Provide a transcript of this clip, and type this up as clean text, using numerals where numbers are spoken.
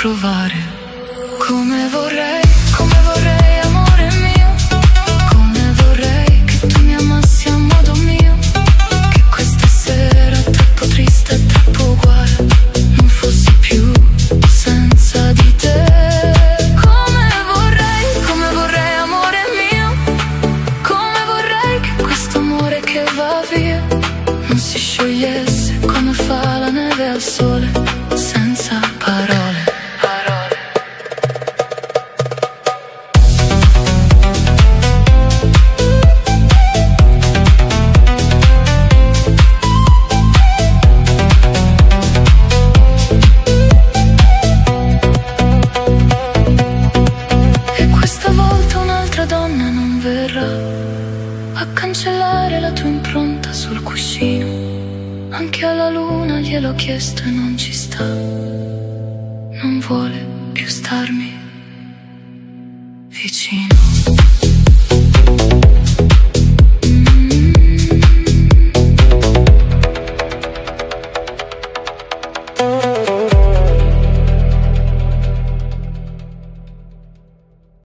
provare. Come vorrei amore mio, come vorrei che tu mi amassi a modo mio, che questa sera troppo triste e troppo uguale non fosse più senza di te. Come vorrei amore mio, come vorrei che questo amore che va via non si sciogliesse come fa la neve al sole, senza parole. A cancellare la tua impronta sul cuscino, anche alla luna gliel'ho chiesto e non ci sta, non vuole più starmi